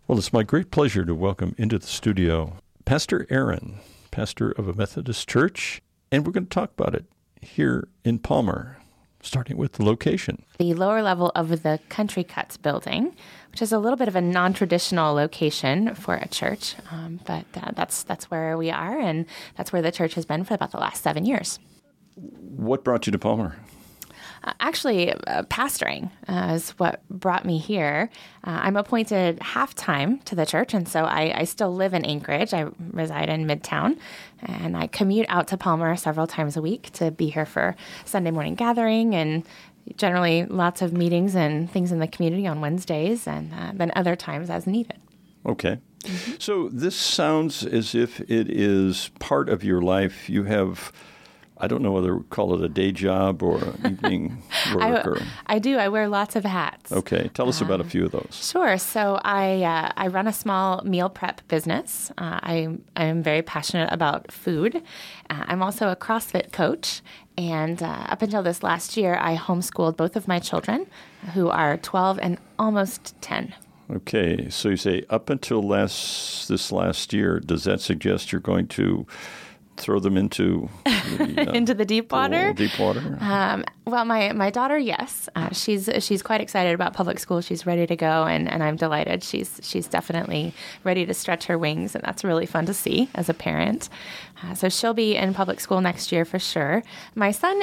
Well, it's my great pleasure to welcome into the studio Pastor Aaron, pastor of a Methodist church, and we're going to talk about it here in Palmer, starting with the location. The lower level of the Country Cuts building, which is a little bit of a non-traditional location for a church, but that's where we are, and that's where the church has been for about the last 7 years. What brought you to Palmer? Actually, pastoring is what brought me here. I'm appointed half-time to the church, and so I still live in Anchorage. I reside in Midtown, and I commute out to Palmer several times a week to be here for Sunday morning gathering and generally lots of meetings and things in the community on Wednesdays, and then other times as needed. Okay. Mm-hmm. So this sounds as if it is part of your life. You have... I don't know whether we call it a day job or evening work. I do. I wear lots of hats. Okay. Tell us about a few of those. Sure. So I run a small meal prep business. I'm very passionate about food. I'm also a CrossFit coach. And up until this last year, I homeschooled both of my children, who are 12 and almost 10. Okay. So you say up until this last year, does that suggest you're going to throw them into the, into the deep water? Deep water? Well, my daughter, yes. She's quite excited about public school. She's ready to go, and I'm delighted. She's definitely ready to stretch her wings, and that's really fun to see as a parent. So she'll be in public school next year for sure. My son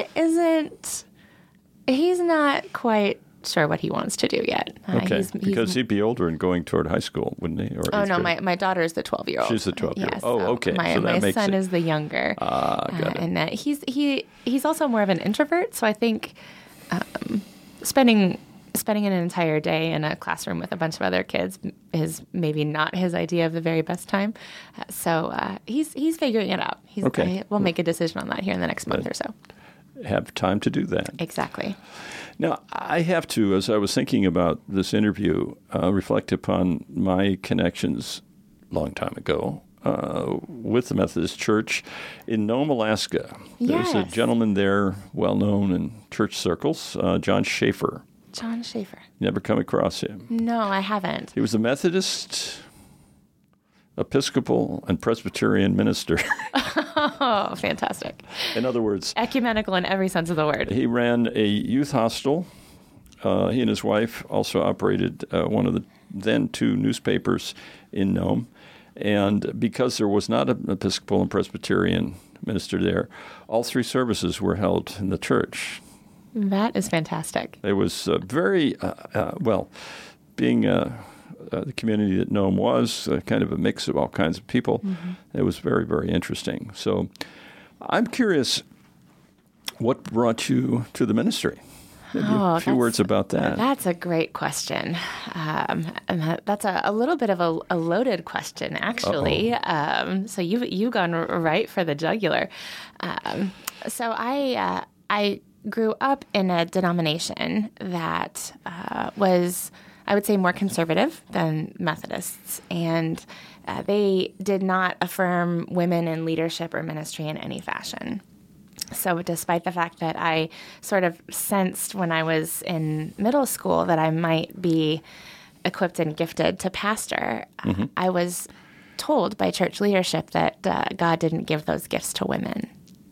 he's not quite sure what he wants to do yet. Okay, because he'd be older and going toward high school, wouldn't he? Or no, my daughter is the 12-year-old. She's the 12-year-old. Yes, oh, okay. My son is the younger. Got it. And he's also more of an introvert, so I think spending an entire day in a classroom with a bunch of other kids is maybe not his idea of the very best time. So he's figuring it out. We'll make a decision on that here in the next month or so. Have time to do that. Exactly. Now, I have to, as I was thinking about this interview, reflect upon my connections a long time ago with the Methodist Church in Nome, Alaska. Yes. There's a gentleman there, well known in church circles, John Schaefer. John Schaefer. Never come across him? No, I haven't. He was a Methodist, Episcopal, and Presbyterian minister. Oh, fantastic. In other words, ecumenical in every sense of the word. He ran a youth hostel. He and his wife also operated one of the then two newspapers in Nome. And because there was not an Episcopal and Presbyterian minister there, all three services were held in the church. That is fantastic. It was very, being the community that Nome was, kind of a mix of all kinds of people. Mm-hmm. It was very, very interesting. So I'm curious, what brought you to the ministry? Maybe a few words about that. That's a great question. And that's a little bit of a loaded question, actually. So you've gone right for the jugular. So I grew up in a denomination that was, I would say, more conservative than Methodists, and they did not affirm women in leadership or ministry in any fashion. So despite the fact that I sort of sensed when I was in middle school that I might be equipped and gifted to pastor, mm-hmm. I was told by church leadership that God didn't give those gifts to women.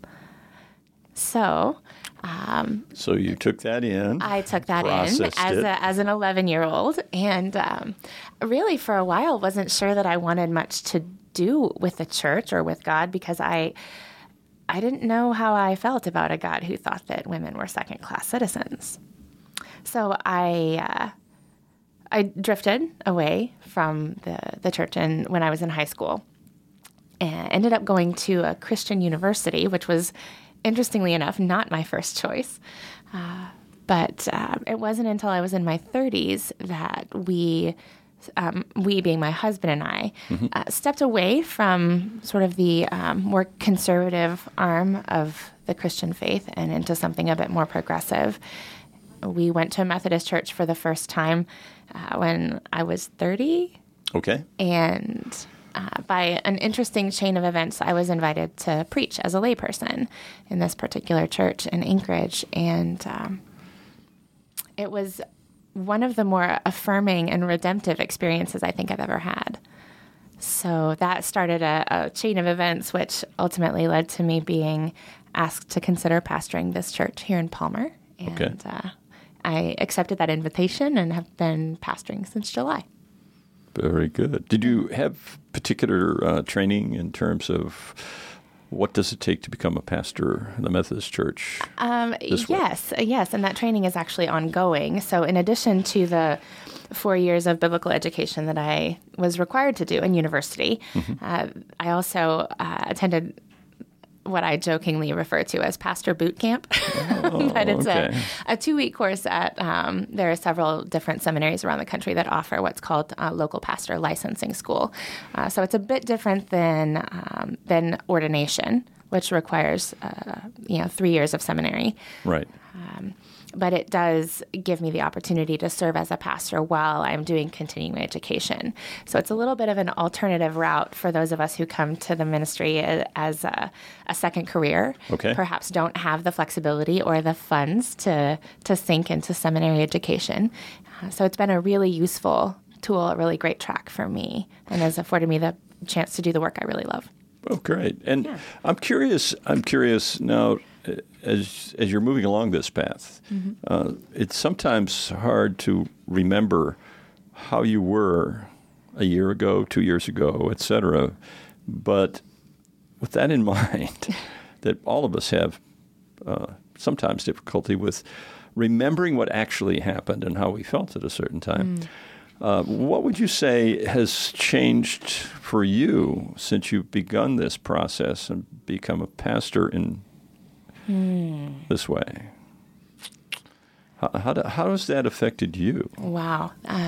So you took that in. I took that in as an 11-year-old, and really for a while wasn't sure that I wanted much to do with the church or with God, because I didn't know how I felt about a God who thought that women were second-class citizens. So I drifted away from the church when I was in high school, and ended up going to a Christian university, which was, interestingly enough, not my first choice. But it wasn't until I was in my 30s that we being my husband and I, mm-hmm. Stepped away from sort of the more conservative arm of the Christian faith and into something a bit more progressive. We went to a Methodist church for the first time when I was 30. Okay. And by an interesting chain of events, I was invited to preach as a layperson in this particular church in Anchorage. And it was one of the more affirming and redemptive experiences I think I've ever had. So that started a chain of events, which ultimately led to me being asked to consider pastoring this church here in Palmer. And I accepted that invitation and have been pastoring since July. Very good. Did you have particular training in terms of what does it take to become a pastor in the Methodist Church? Yes. And that training is actually ongoing. So in addition to the 4 years of biblical education that I was required to do in university, I also attended what I jokingly refer to as pastor boot camp. But it's a 2-week course at, there are several different seminaries around the country that offer what's called local pastor licensing school. So it's a bit different than ordination, which requires, 3 years of seminary. Right. But it does give me the opportunity to serve as a pastor while I'm doing continuing education. So it's a little bit of an alternative route for those of us who come to the ministry as a second career, perhaps don't have the flexibility or the funds to sink into seminary education. So it's been a really useful tool, a really great track for me, and has afforded me the chance to do the work I really love. Oh, great. And I'm curious now, as you're moving along this path, it's sometimes hard to remember how you were a year ago, 2 years ago, et cetera. But with that in mind, that all of us have sometimes difficulty with remembering what actually happened and how we felt at a certain time. What would you say has changed for you since you've begun this process and become a pastor in this way? How has that affected you? Wow.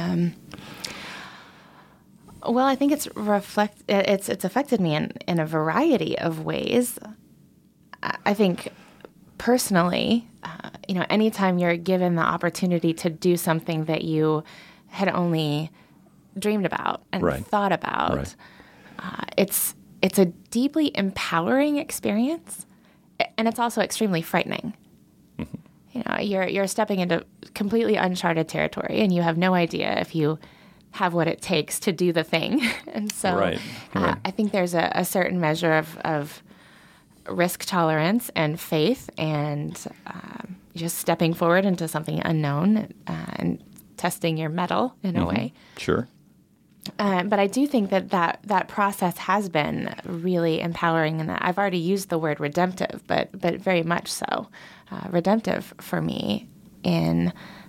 Well, I think it's affected me in a variety of ways. I think personally, anytime you're given the opportunity to do something that you had only dreamed about and thought about, it's a deeply empowering experience, and it's also extremely frightening. You're stepping into completely uncharted territory, and you have no idea if you have what it takes to do the thing. And so I think there's a certain measure of risk tolerance and faith, and just stepping forward into something unknown and testing your mettle in a way. Sure. But I do think that process has been really empowering, and I've already used the word redemptive, but very much so. Redemptive for me in...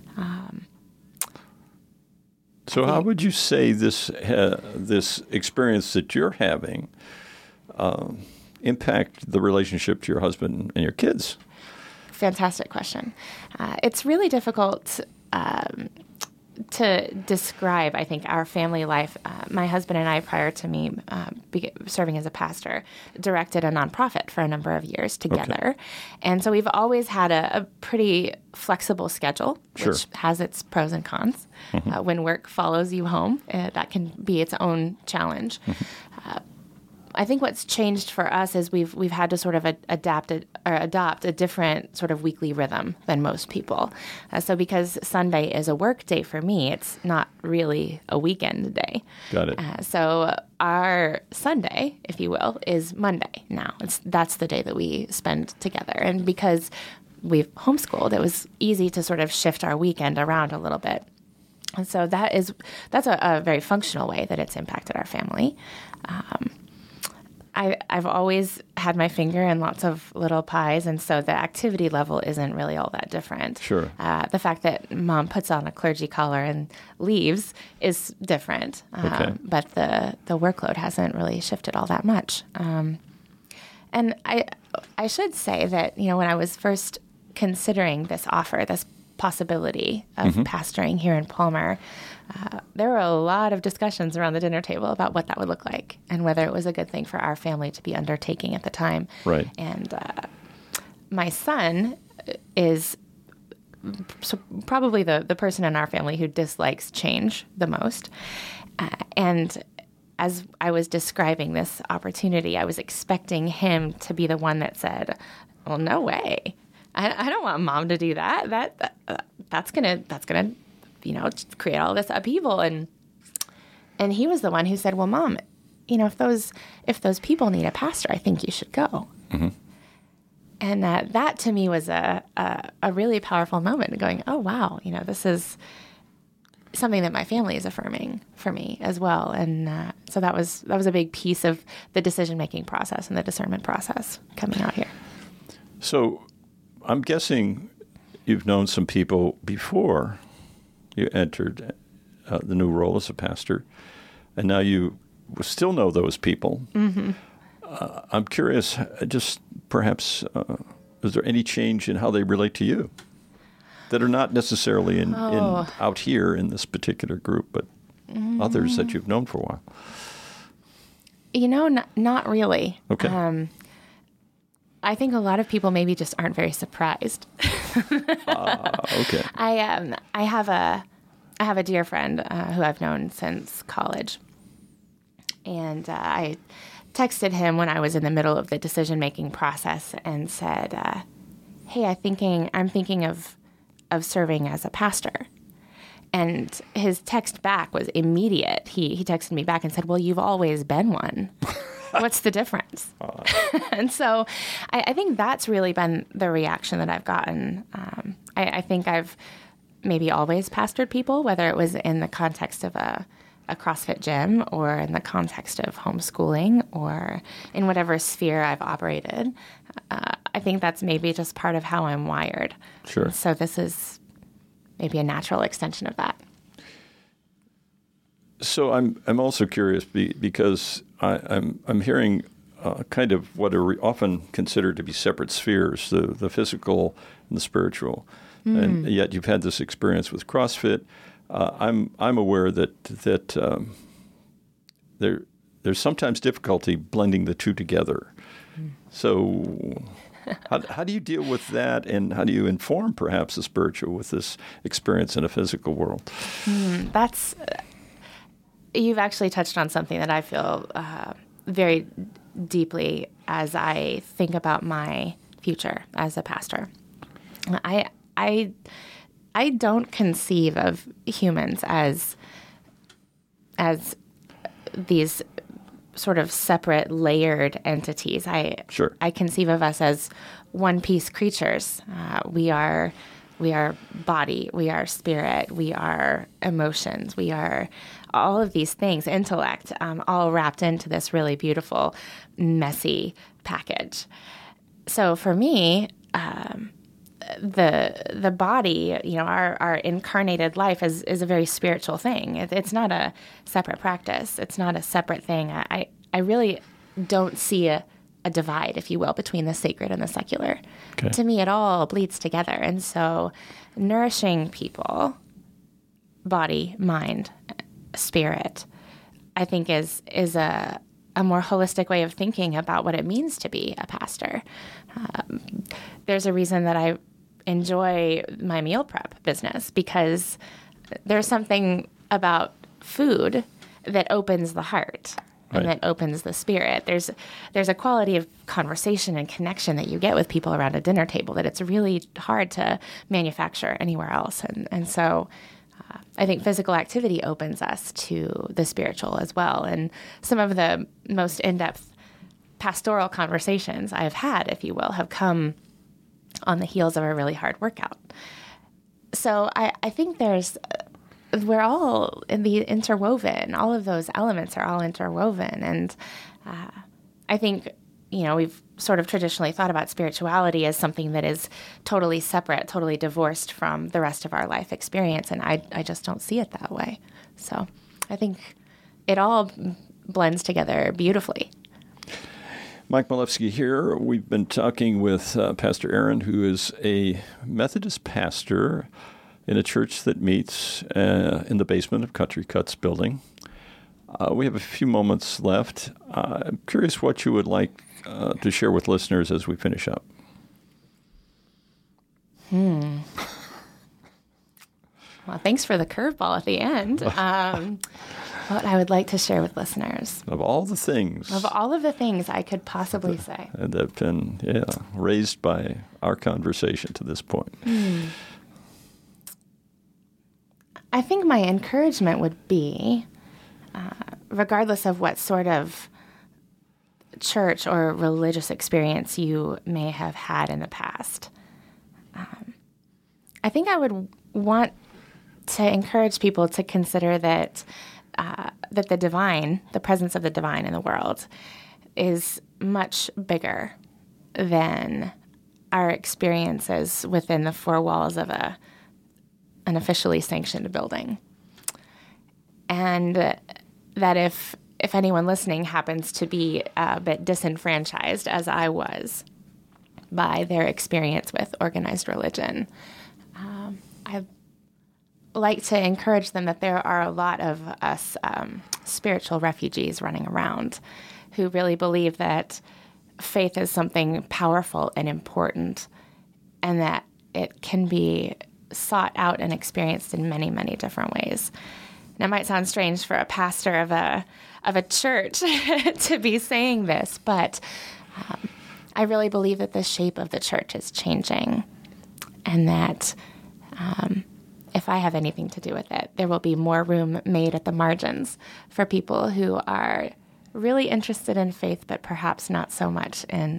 So how would you say this experience that you're having impact the relationship to your husband and your kids? Fantastic question. It's really difficult to describe, I think, our family life. My husband and I, prior to me serving as a pastor, directed a nonprofit for a number of years together. And so we've always had a pretty flexible schedule, which has its pros and cons. When work follows you home, that can be its own challenge. I think what's changed for us is we've had to sort of adopt a different sort of weekly rhythm than most people. So because Sunday is a work day for me, it's not really a weekend day. Got it. So our Sunday, if you will, is Monday now. That's the day that we spend together. And because we've homeschooled, it was easy to sort of shift our weekend around a little bit. And so that's a very functional way that it's impacted our family. I've always had my finger in lots of little pies, and so the activity level isn't really all that different. Sure. The fact that Mom puts on a clergy collar and leaves is different, but the workload hasn't really shifted all that much. And I should say that, when I was first considering this offer, this possibility of pastoring here in Palmer, there were a lot of discussions around the dinner table about what that would look like and whether it was a good thing for our family to be undertaking at the time. Right. And my son is probably the person in our family who dislikes change the most. And as I was describing this opportunity, I was expecting him to be the one that said, well, no way. I don't want Mom to do that. That's gonna create all this upheaval. And he was the one who said, well, Mom, if those people need a pastor, I think you should go. Mm-hmm. And that to me was a really powerful moment, going, oh, wow, this is something that my family is affirming for me as well. And so that was a big piece of the decision-making process and the discernment process coming out here. So I'm guessing you've known some people before you entered the new role as a pastor, and now you still know those people. Mm-hmm. I'm curious, just perhaps, is there any change in how they relate to you that are not necessarily in out here in this particular group, but others that you've known for a while? Not really. Okay. I think a lot of people maybe just aren't very surprised. Okay. I have a dear friend who I've known since college, and I texted him when I was in the middle of the decision-making process and said, "Hey, I'm thinking of serving as a pastor." And his text back was immediate. He texted me back and said, "Well, you've always been one. What's the difference?" And so I think that's really been the reaction that I've gotten. I think I've maybe always pastored people, whether it was in the context of a CrossFit gym or in the context of homeschooling or in whatever sphere I've operated. I think that's maybe just part of how I'm wired. Sure. So this is maybe a natural extension of that. So I'm also curious because I'm hearing kind of what are often considered to be separate spheres, the physical and the spiritual, and yet you've had this experience with CrossFit. I'm aware that there's sometimes difficulty blending the two together. So how do you deal with that, and how do you inform perhaps the spiritual with this experience in a physical world? You've actually touched on something that I feel very deeply as I think about my future as a pastor. I don't conceive of humans as these sort of separate, layered entities. Sure. I conceive of us as one-piece creatures. We are body, we are spirit, we are emotions, we are all of these things, intellect, all wrapped into this really beautiful, messy package. So for me, the body, our incarnated life is a very spiritual thing. It's not a separate practice. It's not a separate thing. I really don't see a divide, if you will, between the sacred and the secular. Okay. To me, it all bleeds together. And so nourishing people, body, mind, spirit, I think is a more holistic way of thinking about what it means to be a pastor. There's a reason that I enjoy my meal prep business, because there's something about food that opens the heart. Right. And that opens the spirit. There's a quality of conversation and connection that you get with people around a dinner table that it's really hard to manufacture anywhere else. And so I think physical activity opens us to the spiritual as well. And some of the most in-depth pastoral conversations I've had, if you will, have come on the heels of a really hard workout. So I think we're all interwoven. All of those elements are all interwoven. And I think, we've sort of traditionally thought about spirituality as something that is totally separate, totally divorced from the rest of our life experience. And I just don't see it that way. So I think it all blends together beautifully. Mike Milewski here. We've been talking with Pastor Aaron, who is a Methodist pastor in a church that meets in the basement of Country Cuts building. We have a few moments left. I'm curious what you would like to share with listeners as we finish up. Well, thanks for the curveball at the end. What I would like to share with listeners. Of all of the things I could possibly say. That have been raised by our conversation to this point. I think my encouragement would be, regardless of what sort of church or religious experience you may have had in the past, I think I would want to encourage people to consider that that the divine, the presence of the divine in the world, is much bigger than our experiences within the four walls of an officially sanctioned building. And that if anyone listening happens to be a bit disenfranchised, as I was, by their experience with organized religion, I'd like to encourage them that there are a lot of us spiritual refugees running around who really believe that faith is something powerful and important, and that it can be sought out and experienced in many, many different ways. Now, it might sound strange for a pastor of a church to be saying this, but I really believe that the shape of the church is changing, and that if I have anything to do with it, there will be more room made at the margins for people who are really interested in faith, but perhaps not so much in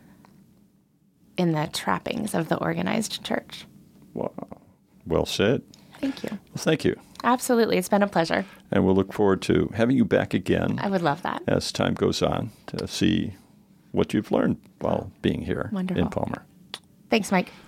the trappings of the organized church. Wow. Well said. Thank you. Well, thank you. Absolutely. It's been a pleasure. And we'll look forward to having you back again. I would love that. As time goes on, to see what you've learned while being here Wonderful. in Palmer. Thanks, Mike.